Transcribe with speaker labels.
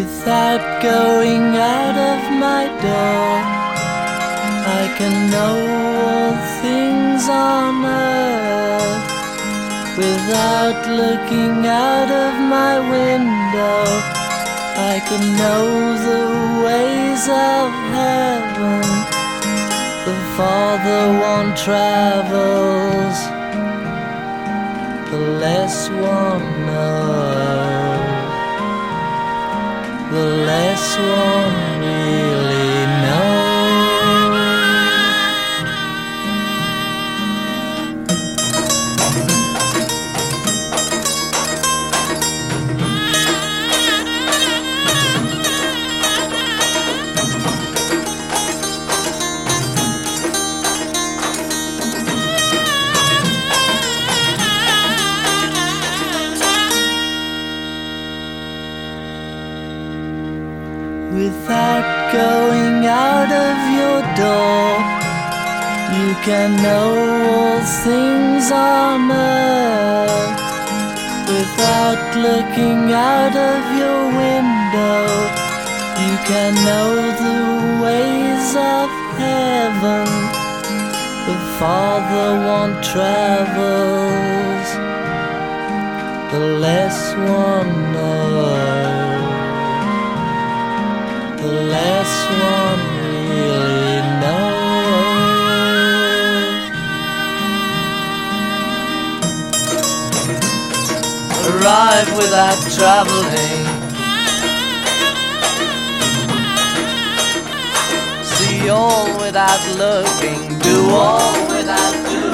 Speaker 1: Without going out of my door, I can know all things on earth. Without looking out of my window, I can know the ways of heaven. The farther one travels, the less one knows, the less one really knows. Without going out of your door, you can know all things on earth. Without looking out of your window, you can know the ways of heaven. The farther one travels, the less one knows, the less one really knows. Arrive without traveling, see all without looking, do all without doing.